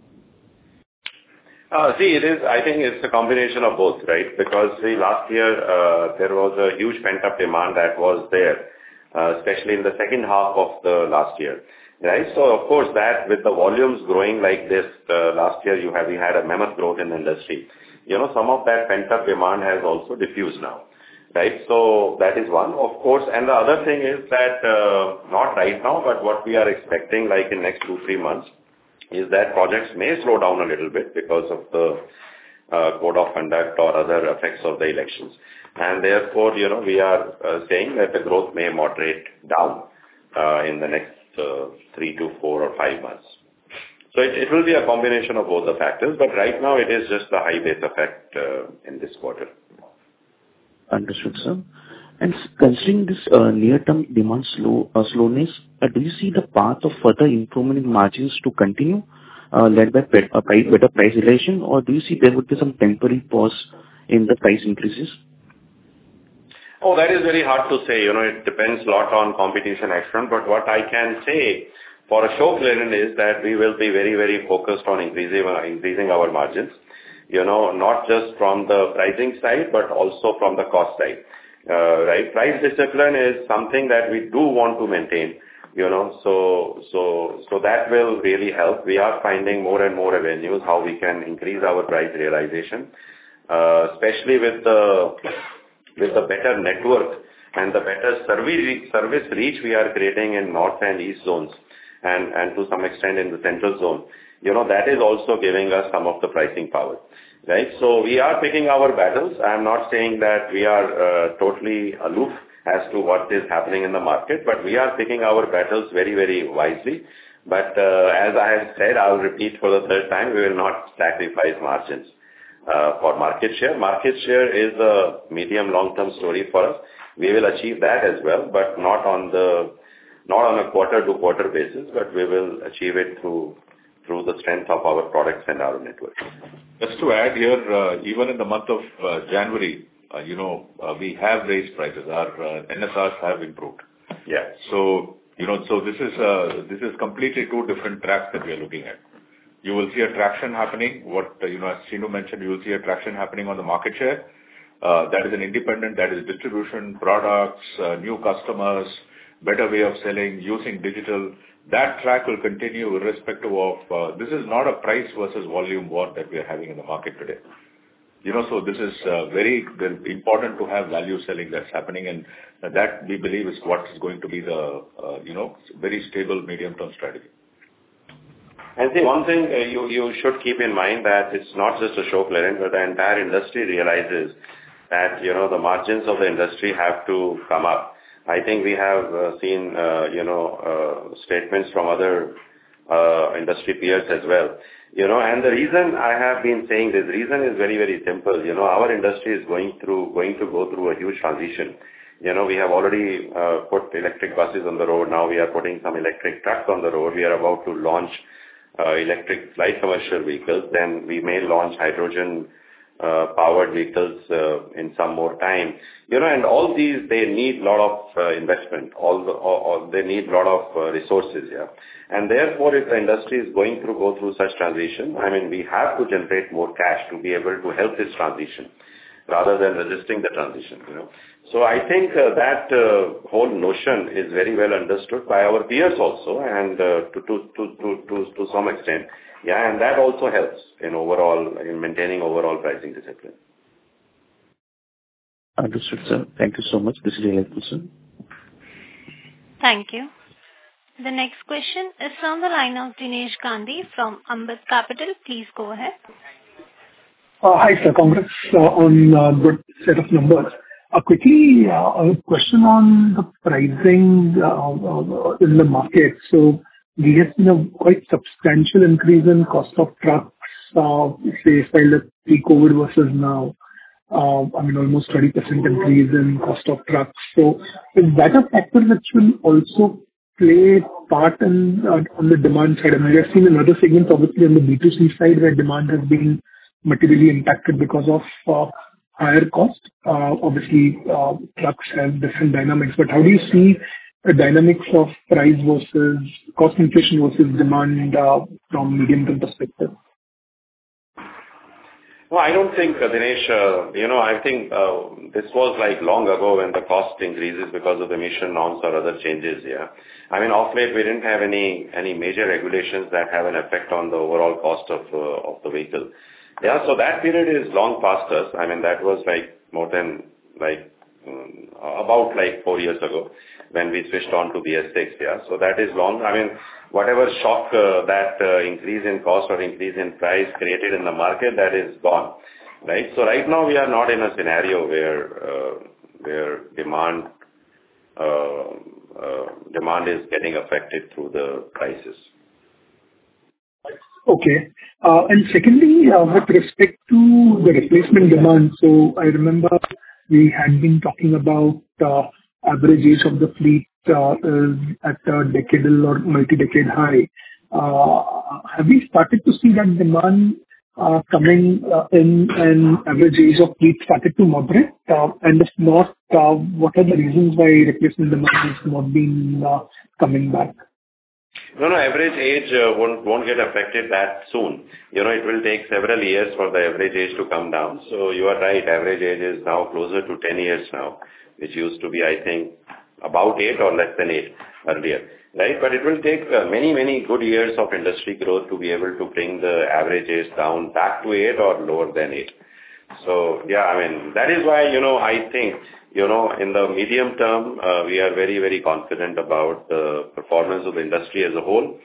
I think it's a combination of both, right? Because last year there was a huge pent-up demand that was there, especially in the second half of the last year, right? So of course that with the volumes growing like this, last year we had a mammoth growth in the industry. Some of that pent-up demand has also diffused now. Right, so that is one, of course, and the other thing is that not right now, but what we are expecting, like in next 2-3 months, is that projects may slow down a little bit because of the code of conduct or other effects of the elections, and therefore, we are saying that the growth may moderate down in the next 3 to 4 or 5 months. So it will be a combination of both the factors, but right now it is just the high base effect in this quarter. Understood, sir. And considering this near-term demand slowness, do you see the path of further improvement in margins to continue, led by better price realization, or do you see there would be some temporary pause in the price increases? Oh, that is very hard to say. It depends a lot on competition action. But what I can say for Ashok Leyland is that we will be very, very focused on increasing our margins. Not just from the pricing side, but also from the cost side. Right? Price discipline is something that we do want to maintain. So that will really help. We are finding more and more avenues how we can increase our price realization, especially with the better network and the better service reach we are creating in north and east zones, and to some extent in the central zone. That is also giving us some of the pricing power, right? So we are picking our battles. I'm not saying that we are totally aloof as to what is happening in the market, but we are picking our battles very, very wisely. But as I have said, I'll repeat for the third time, we will not sacrifice margins for market share. Market share is a medium long-term story for us. We will achieve that as well, but not on a quarter-to-quarter basis, but we will achieve it through the strength of our products and our network. Just to add here, even in the month of January, we have raised prices. Our NSRs have improved. Yeah. So this is completely two different tracks that we are looking at. You will see a traction happening. As Shinu mentioned, you will see a traction happening on the market share. That is an independent, that is distribution, products, new customers, better way of selling, using digital. That track will continue irrespective of, this is not a price versus volume war that we are having in the market today. So this is very important to have value selling that's happening, and that we believe is what is going to be the, very stable medium-term strategy. And see, one thing you should keep in mind that it's not just Ashok Leyland, but the entire industry realizes that, the margins of the industry have to come up. I think we have seen, statements from other industry peers as well. And the reason I have been saying this, reason is very, very simple. Our industry is going to go through a huge transition. We have already put electric buses on the road. Now we are putting some electric trucks on the road. We are about to launch electric light commercial vehicles. Then we may launch hydrogen powered vehicles in some more time. And all these, they need a lot of investment. They need a lot of resources, yeah. And therefore, if the industry is going to go through such transition, I mean, we have to generate more cash to be able to help this transition rather than resisting the transition, So I think that whole notion is very well understood by our peers also, and to some extent. Yeah, and that also helps in maintaining overall pricing discipline. Understood, sir. Thank you so much. This is really helpful, sir. Thank you. The next question is from the line of Dinesh Gandhi from Ambit Capital. Please go ahead. Hi, sir. Congrats on good set of numbers. Quickly, a question on the pricing in the market. So we have seen a quite substantial increase in cost of trucks, say, if I look pre-COVID versus now. I mean, almost 20% increase in cost of trucks. So is that a factor which will also play part on the demand side? I mean, we have seen in other segments, obviously on the B2C side, where demand has been materially impacted because of higher cost. Obviously, trucks have different dynamics, but how do you see the dynamics of price versus cost inflation versus demand from medium-term perspective? No, I don't think, Dinesh, I think this was like long ago when the cost increases because of emission norms or other changes, yeah. I mean, of late, we didn't have any major regulations that have an effect on the overall cost of the vehicle. Yeah, so that period is long past us. I mean, that was like more than about 4 years ago when we switched on to BS6, yeah. So that is long. I mean, whatever shock that increase in cost or increase in price created in the market, that is gone, right? So right now we are not in a scenario where demand is getting affected through the prices. Okay. And secondly, with respect to the replacement demand, so I remember we had been talking about average age of the fleet is at a decadal or multi-decade high. Have we started to see that demand coming in, and average age of fleet started to moderate? And if not, what are the reasons why replacement demand has not been coming back? No, average age won't get affected that soon. It will take several years for the average age to come down. So you are right, average age is now closer to 10 years now, which used to be, I think, about 8 or less than 8 earlier, right? But it will take many, many good years of industry growth to be able to bring the average age down back to 8 or lower than 8. So, yeah, I mean, that is why, I think, in the medium term, we are very, very confident about the performance of the industry as a whole,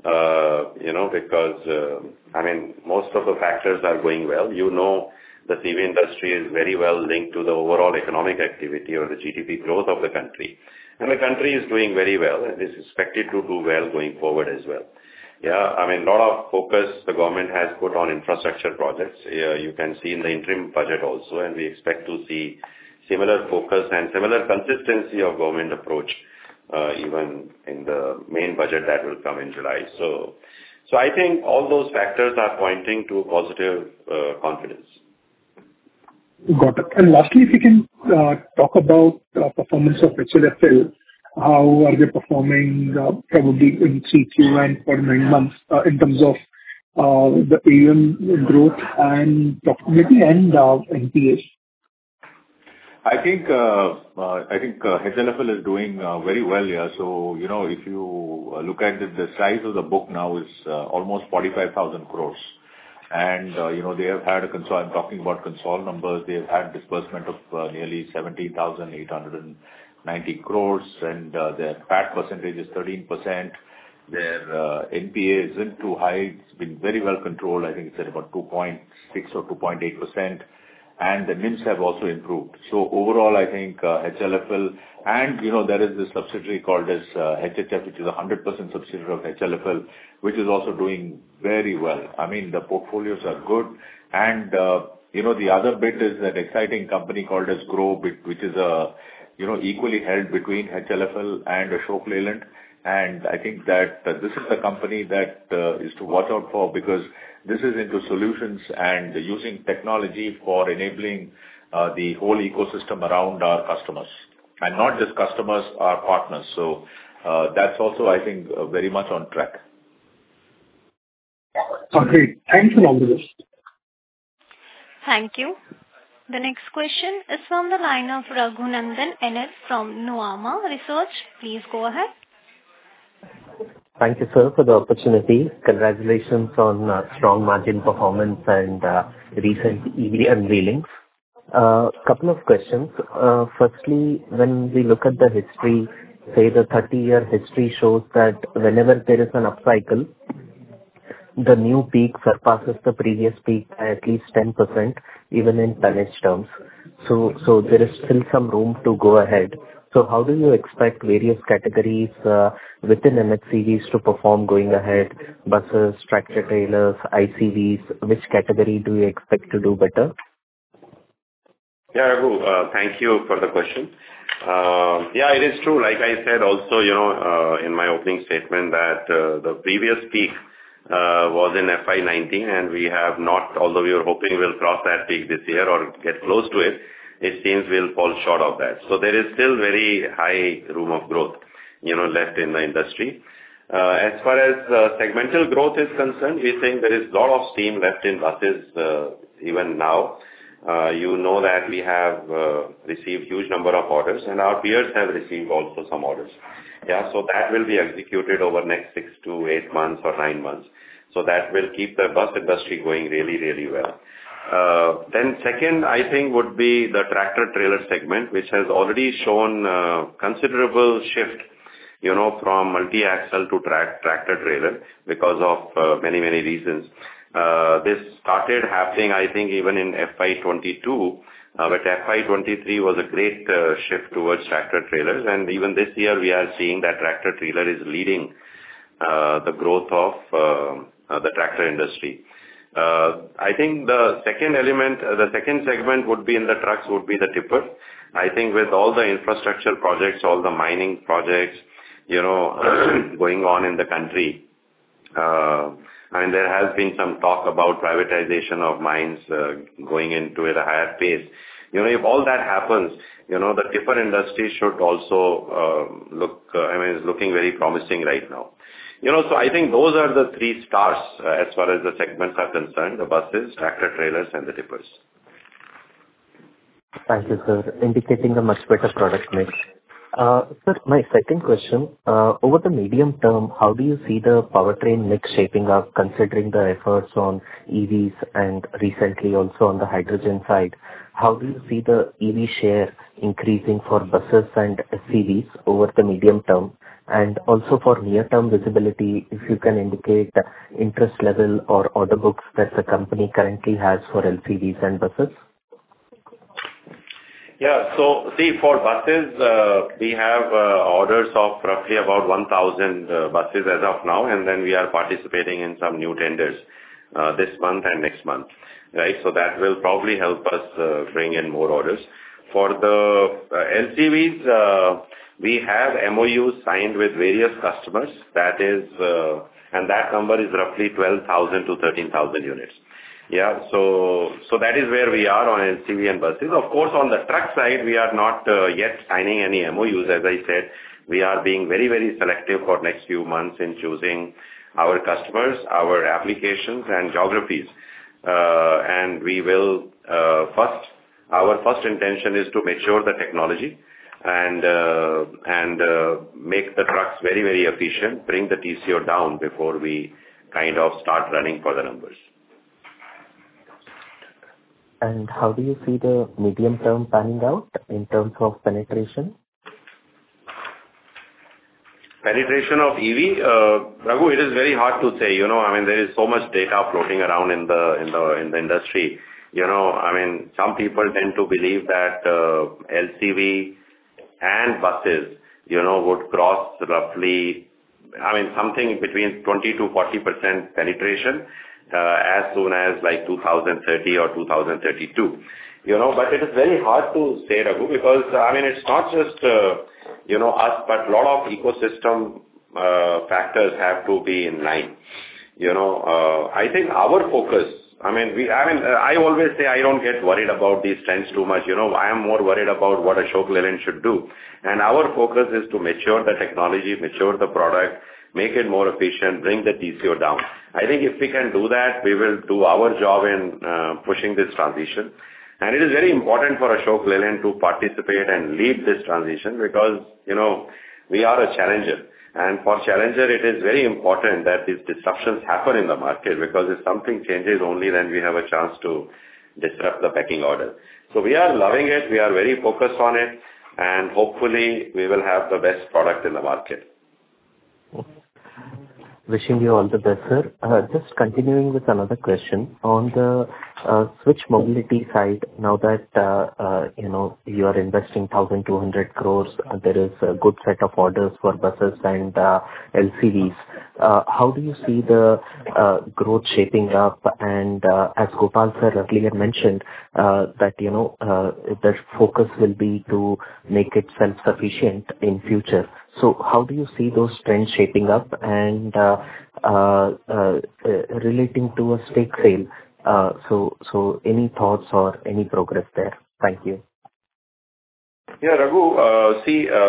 because, I mean, most of the factors are going well. The CV industry is very well linked to the overall economic activity or the GDP growth of the country. And the country is doing very well and is expected to do well going forward as well. Yeah, I mean, a lot of focus the government has put on infrastructure projects. You can see in the interim budget also, and we expect to see similar focus and similar consistency of government approach even in the main budget that will come in July. So I think all those factors are pointing to positive confidence. Got it. And lastly, if you can talk about performance of HLFL, how are they performing probably in 3Q and for 9 months in terms of the AUM growth and profitability and NPAs? I think HLFL is doing very well, yeah. So, if you look at it, the size of the book now is almost 45,000 crores. And, they have had I'm talking about consol numbers, they have had disbursement of nearly 17,890 crores, and their PAT percentage is 13%. Their NPA isn't too high. It's been very well controlled. I think it's at about 2.6 or 2.8%. and the NIMs have also improved. So overall, I think HLFL, and there is this subsidiary called as HHF, which is a 100% subsidiary of HLFL, which is also doing very well. I mean, the portfolios are good, and the other bit is that exciting company called as Groww, which is equally held between HLFL and Ashok Leyland. And I think that this is the company that is to watch out for, because this is into solutions and using technology for enabling the whole ecosystem around our customers, and not just customers, our partners. So that's also, I think, very much on track. Okay. Thanks for all this. Thank you. The next question is from the line of Raghunandan NL from Nuvama Research. Please go ahead. Thank you, sir, for the opportunity. Congratulations on strong margin performance and recent EV unveilings. Couple of questions. Firstly, when we look at the history, say the 30-year history shows that whenever there is an upcycle, the new peak surpasses the previous peak by at least 10%, even in tonnage terms. So there is still some room to go ahead. So how do you expect various categories within MHCVs to perform going ahead? Buses, tractor-trailers, ICVs, which category do you expect to do better? Yeah, Raghu, thank you for the question. Yeah, it is true. Like I said also, in my opening statement, that the previous peak was in FY19, and we have not, although we were hoping we'll cross that peak this year or get close to it, it seems we'll fall short of that. So there is still very high room of growth, left in the industry. As far as segmental growth is concerned, we think there is a lot of steam left in buses even now. That we have received huge number of orders, and our peers have received also some orders. Yeah, so that will be executed over next 6 to 8 months or 9 months. So that will keep the bus industry going really, really well. Then second, I think, would be the tractor-trailer segment, which has already shown considerable shift, from multi-axle to tractor-trailer because of many, many reasons. This started happening, I think, even in FY22, but FY23 was a great shift towards tractor-trailers, and even this year we are seeing that tractor-trailer is leading the growth of the tractor industry. I think the second element, the second segment would be in the trucks, would be the tipper. I think with all the infrastructure projects, all the mining projects, going on in the country, there has been some talk about privatization of mines going into at a higher pace. If all that happens, the tipper industry should also is looking very promising right now. So I think those are the 3 stars as far as the segments are concerned: the buses, tractor-trailers, and the tippers. Thank you, sir. Indicating a much better product mix. Sir, my second question, over the medium term, how do you see the powertrain mix shaping up, considering the efforts on EVs and recently also on the hydrogen side? How do you see the EV share increasing for buses and SCVs over the medium term? And also for near-term visibility, if you can indicate interest level or order books that the company currently has for LCVs and buses? Yeah. So see, for buses, we have orders of roughly about 1,000 buses as of now, and then we are participating in some new tenders this month and next month, right? So that will probably help us bring in more orders. For the LCVs, we have MOUs signed with various customers. That is, and that number is roughly 12,000 to 13,000 units. Yeah, so that is where we are on LCV and buses. Of course, on the truck side, we are not yet signing any MOUs. As I said, we are being very, very selective for next few months in choosing our customers, our applications, and geographies. And we will our first intention is to mature the technology and make the trucks very, very efficient, bring the TCO down before we kind of start running for the numbers. And how do you see the medium term panning out in terms of penetration? Penetration of EV, Raghu, it is very hard to say. There is so much data floating around in the industry. I mean, some people tend to believe that LCV and buses, would cross roughly, I mean, something between 20 to 40% penetration as soon as like 2030 or 2032. But it is very hard to say, Raghu, because, I mean, it's not just, us, but a lot of ecosystem factors have to be in line. I think our focus, I always say I don't get worried about these trends too much. I am more worried about what Ashok Leyland should do. And our focus is to mature the technology, mature the product, make it more efficient, bring the TCO down. I think if we can do that, we will do our job in pushing this transition. And it is very important for Ashok Leyland to participate and lead this transition because, we are a challenger. And for challenger, it is very important that these disruptions happen in the market because if something changes, only then we have a chance to disrupt the pecking order. So we are loving it. We are very focused on it. And hopefully, we will have the best product in the market. Wishing you all the best, sir. Just continuing with another question on the Switch Mobility side. Now that you are investing 1,200 crores, there is a good set of orders for buses and LCVs. How do you see the growth shaping up? And as Gopal sir earlier mentioned, that the focus will be to make it self-sufficient in future. So how do you see those trends shaping up and relating to a stake sale? So any thoughts or any progress there? Thank you. Yeah, Raghu,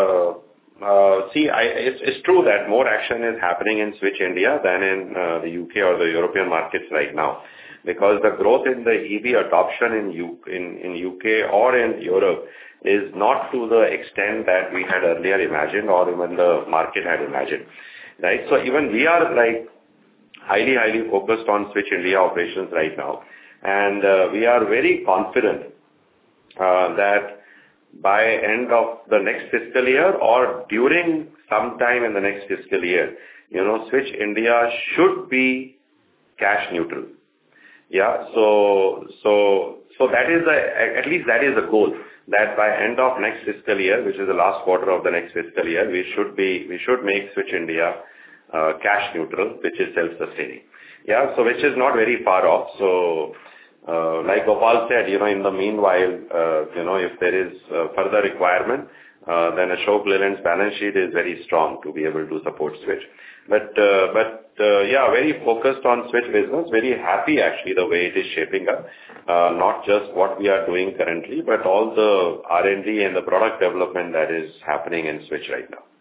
it's true that more action is happening in Switch India than in the UK or the European markets right now, because the growth in the EV adoption in UK or in Europe is not to the extent that we had earlier imagined or even the market had imagined, right? So even we are like highly focused on Switch India operations right now. And we are very confident that by end of the next fiscal year or during some time in the next fiscal year, Switch India should be cash neutral. Yeah, so that is at least that is the goal, that by end of next fiscal year, which is the last quarter of the next fiscal year, we should make Switch India cash neutral, which is self-sustaining. Yeah, so which is not very far off. So like Gopal said, in the meanwhile, if there is further requirement, then Ashok Leyland's balance sheet is very strong to be able to support Switch. But very focused on Switch business, very happy actually the way it is shaping up. Not just what we are doing currently, but all the R&D and the product development that is happening in Switch right now.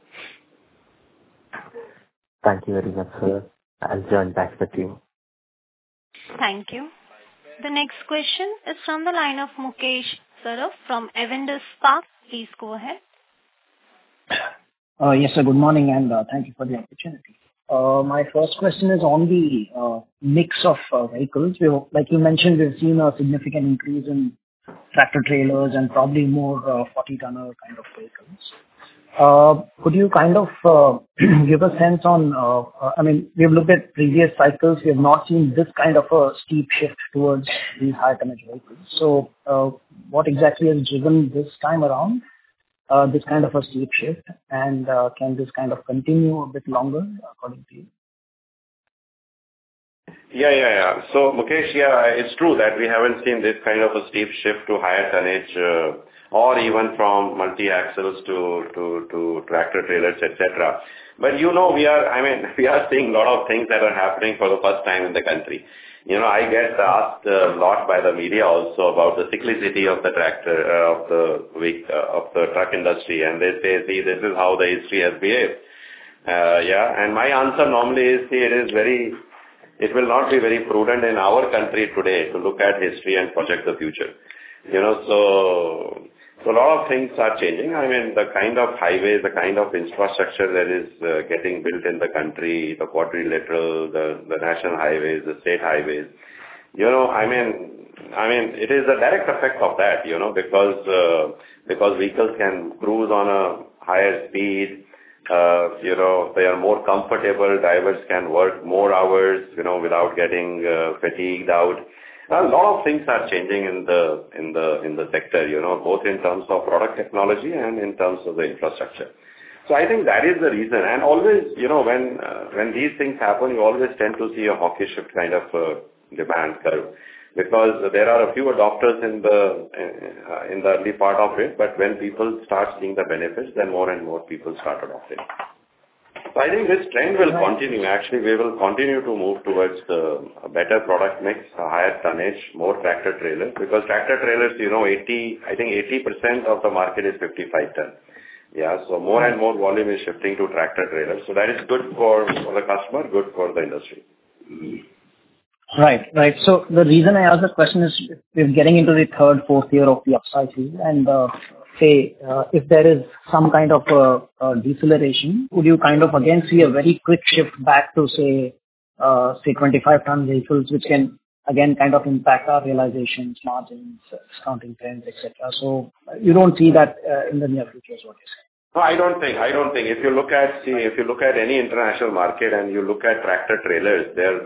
Thank you very much, sir. I'll join back with you. Thank you. The next question is from the line of Mukesh Saraf from Avendus Spark. Please go ahead. Yes, sir. Good morning, and thank you for the opportunity. My first question is on the mix of vehicles. Like you mentioned, we've seen a significant increase in tractor trailers and probably more 40-tonner kind of vehicles. Could you kind of give a sense on, we've looked at previous cycles. We have not seen this kind of a steep shift towards these high tonnage vehicles. So what exactly has driven this time around this kind of a steep shift, and can this kind of continue a bit longer according to you? Yeah. So Mukesh, it's true that we haven't seen this kind of a steep shift to higher tonnage or even from multi-axles to tractor trailers, etc. But we are seeing a lot of things that are happening for the first time in the country. I get asked a lot by the media also about the cyclicity of the tractor, of the truck industry, and they say, see, this is how the history has behaved. And my answer normally is, it will not be very prudent in our country today to look at history and project the future. So a lot of things are changing. The kind of highways, the kind of infrastructure that is getting built in the country, the quadrilateral, the national highways, the state highways, it is a direct effect of that, because vehicles can cruise on a higher speed, they are more comfortable, drivers can work more hours, without getting fatigued out. A lot of things are changing in the sector, both in terms of product technology and in terms of the infrastructure. So I think that is the reason. And always, when these things happen, you always tend to see a hockey shift kind of demand curve, because there are a few adopters in the early part of it, but when people start seeing the benefits, then more and more people start adopting. So I think this trend will continue. Actually, we will continue to move towards a better product mix, a higher tonnage, more tractor trailers, because tractor trailers, 80% of the market is 55 ton. Yeah, so more and more volume is shifting to tractor trailers. So that is good for the customer, good for the industry. Right. So the reason I asked the question is we're getting into the third, fourth year of the upcycle, and if there is some kind of a deceleration, would you kind of again see a very quick shift back to say 25-ton vehicles, which can again kind of impact our realizations, margins, discounting trends, etc. So you don't see that in the near future, is what you're saying? No, I don't think. If you look at any international market and you look at tractor trailers, their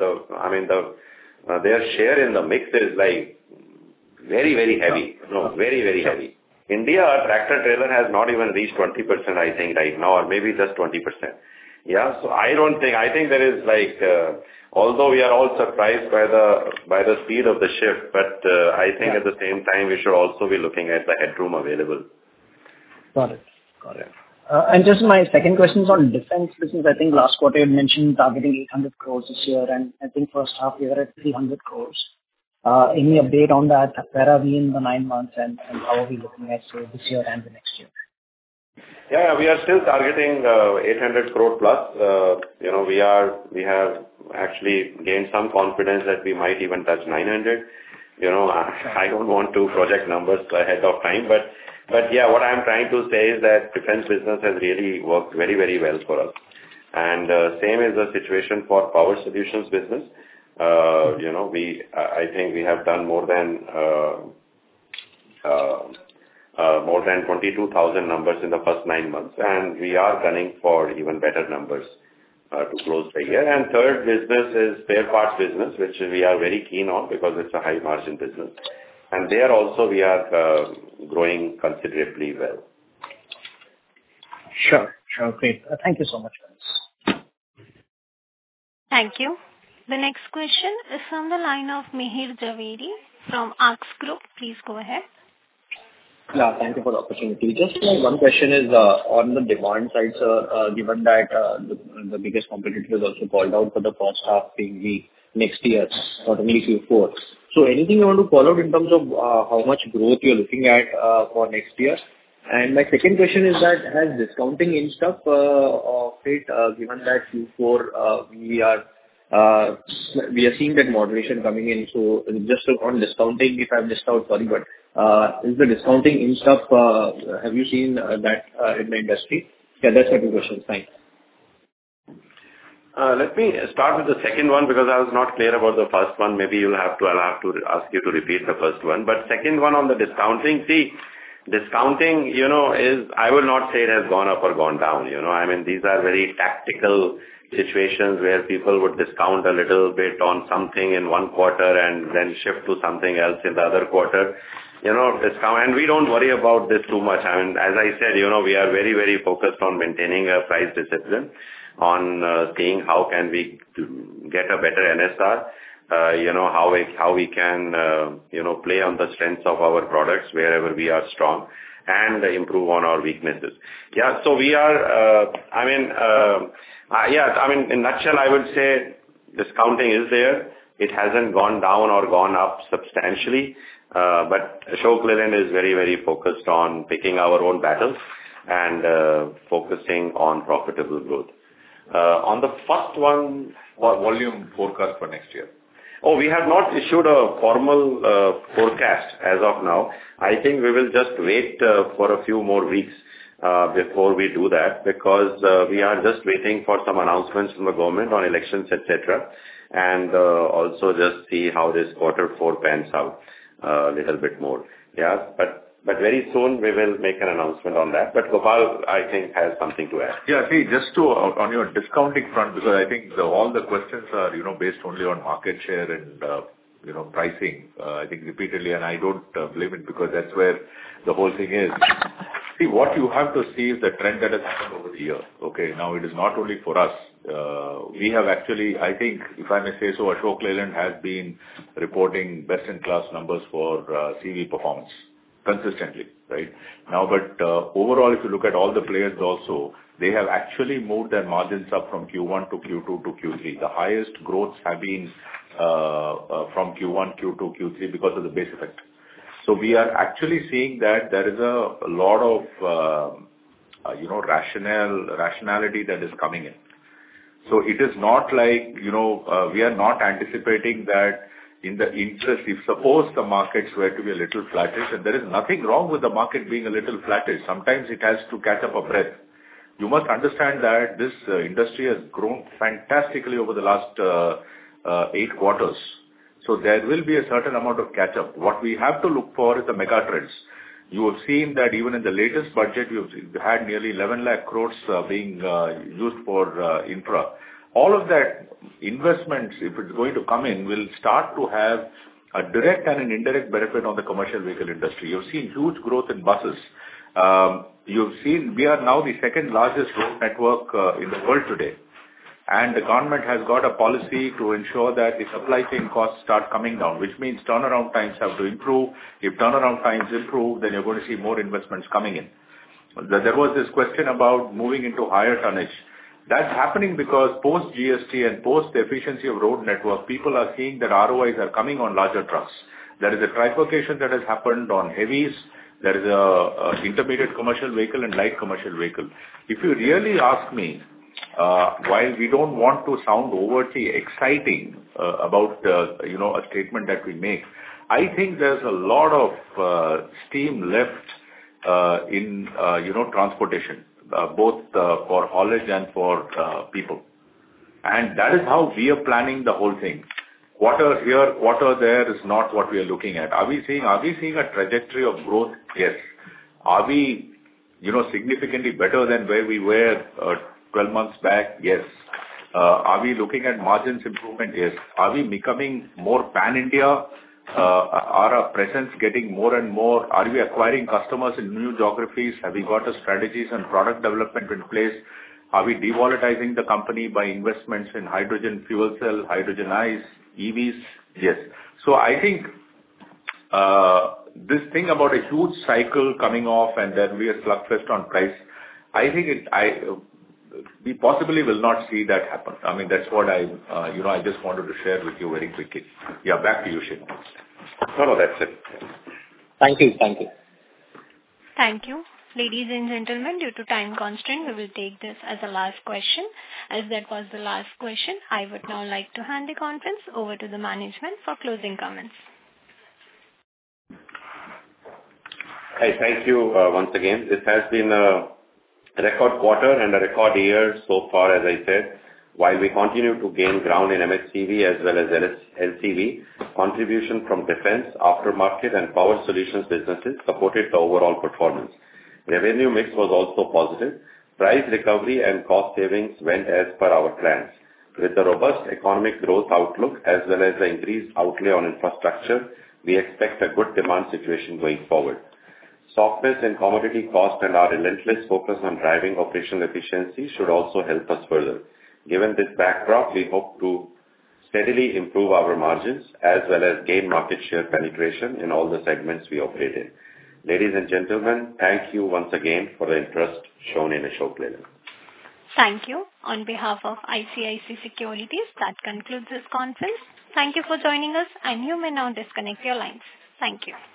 share in the mix is like very, very heavy. No, very, very heavy. India, our tractor trailer has not even reached 20%, I think, right now, or maybe just 20%. Yeah, so I think there is although we are all surprised by the speed of the shift, but I think at the same time we should also be looking at the headroom available. Got it. And just my second question is on defense business. I think last quarter you mentioned targeting 800 crores this year, and I think first half we were at 300 crores. Any update on that? Where are we in the 9 months, and how are we looking at this year and the next year? Yeah, we are still targeting 800 crore plus. We have actually gained some confidence that we might even touch 900. I don't want to project numbers ahead of time, but yeah, what I'm trying to say is that defense business has really worked very, very well for us. And same is the situation for power solutions business. I think we have done more than 22,000 numbers in the first 9 months, and we are gunning for even better numbers to close the year. And third business is spare parts business, which we are very keen on because it's a high margin business. And there also we are growing considerably well. Sure. Great. Thank you so much, guys. Thank you. The next question is from the line of Mihir Jhaveri from ARX Group. Please go ahead. Yeah, thank you for the opportunity. Just one question is on the demand side, sir, given that the biggest competitor is also called out for the first half being weak next year, not only Q4. So anything you want to call out in terms of how much growth you're looking at for next year? And my second question is that has discounting inched up of it, given that Q4 we are seeing that moderation coming in. So just on discounting, if I've missed out, sorry, but is the discounting inched up? Have you seen that in the industry? Yeah, that's my two questions. Thanks. Let me start with the second one because I was not clear about the first one. Maybe I'll have to ask you to repeat the first one. But second one on the discounting, discounting, I will not say it has gone up or gone down. These are very tactical situations where people would discount a little bit on something in one quarter and then shift to something else in the other quarter. Discount, and we don't worry about this too much. As I said, we are very, very focused on maintaining a price discipline, on seeing how can we get a better NSR, how we can, play on the strengths of our products wherever we are strong and improve on our weaknesses. Yeah, so we are, in a nutshell, I would say discounting is there. It hasn't gone down or gone up substantially, but Ashok Leyland is very, very focused on picking our own battles and focusing on profitable growth. On the first one, volume forecast for next year. Oh, we have not issued a formal forecast as of now. I think we will just wait for a few more weeks before we do that, because we are just waiting for some announcements from the government on elections, etc., and also just see how this Q4 pans out a little bit more. Yeah, but very soon we will make an announcement on that. But Gopal, I think, has something to add. Yeah, see, just on your discounting front, because I think all the questions are, based only on market share and pricing, I think repeatedly, and I don't blame it because that's where the whole thing is. See, what you have to see is the trend that has happened over the year. Okay, now it is not only for us. We have actually, I think, if I may say so, Ashok Leyland has been reporting best-in-class numbers for CV performance consistently, right? Now, but overall, if you look at all the players also, they have actually moved their margins up from Q1 to Q2 to Q3. The highest growths have been from Q1, Q2, Q3 because of the base effect. So we are actually seeing that there is a lot of, rationality that is coming in. So it is not like, we are not anticipating that in the interest, if suppose the markets were to be a little flattish, and there is nothing wrong with the market being a little flattish. Sometimes it has to catch up a breath. You must understand that this industry has grown fantastically over the last 8 quarters. So there will be a certain amount of catch-up. What we have to look for is the mega trends. You have seen that even in the latest budget, you've had nearly 11 lakh crores being used for infra. All of that investments, if it's going to come in, will start to have a direct and an indirect benefit on the commercial vehicle industry. You've seen huge growth in buses. You've seen we are now the second largest road network in the world today. And the government has got a policy to ensure that the supply chain costs start coming down, which means turnaround times have to improve. If turnaround times improve, then you're going to see more investments coming in. There was this question about moving into higher tonnage. That's happening because post GST and post the efficiency of road network, people are seeing that ROIs are coming on larger trucks. There is a trifurcation that has happened on heavies. There is a intermediate commercial vehicle and light commercial vehicle. If you really ask me, while we don't want to sound overtly exciting about a statement that we make, I think there's a lot of steam left in transportation, both for haulage and for people, and that is how we are planning the whole thing. Quarter here, quarter there is not what we are looking at. Are we seeing a trajectory of growth? Yes. Are we significantly better than where we were 12 months back? Yes. Are we looking at margins improvement? Yes. Are we becoming more pan-India? Are our presence getting more and more? Are we acquiring customers in new geographies? Have we got a strategies and product development in place? Are we devolatilizing the company by investments in hydrogen fuel cell, hydrogen ICE, EVs? Yes. So I think this thing about a huge cycle coming off and there will be a slugfest on price, I think we possibly will not see that happen. I mean, that's what I just wanted to share with you very quickly. Yeah, back to you, Shenu. No, that's it. Thank you. Thank you. Ladies and gentlemen, due to time constraint, we will take this as a last question. As that was the last question, I would now like to hand the conference over to the management for closing comments. Hey, thank you once again. This has been a record quarter and a record year so far, as I said. While we continue to gain ground in MHCV as well as LCV, contribution from defense, aftermarket and power solutions businesses supported the overall performance. Revenue mix was also positive. Price recovery and cost savings went as per our plans. With the robust economic growth outlook as well as the increased outlay on infrastructure, we expect a good demand situation going forward. Softness in commodity cost and our relentless focus on driving operational efficiency should also help us further. Given this backdrop, we hope to steadily improve our margins as well as gain market share penetration in all the segments we operate in. Ladies and gentlemen, thank you once again for the interest shown in Ashok Leyland. Thank you. On behalf of ICICI Securities, that concludes this conference. Thank you for joining us, and you may now disconnect your lines. Thank you.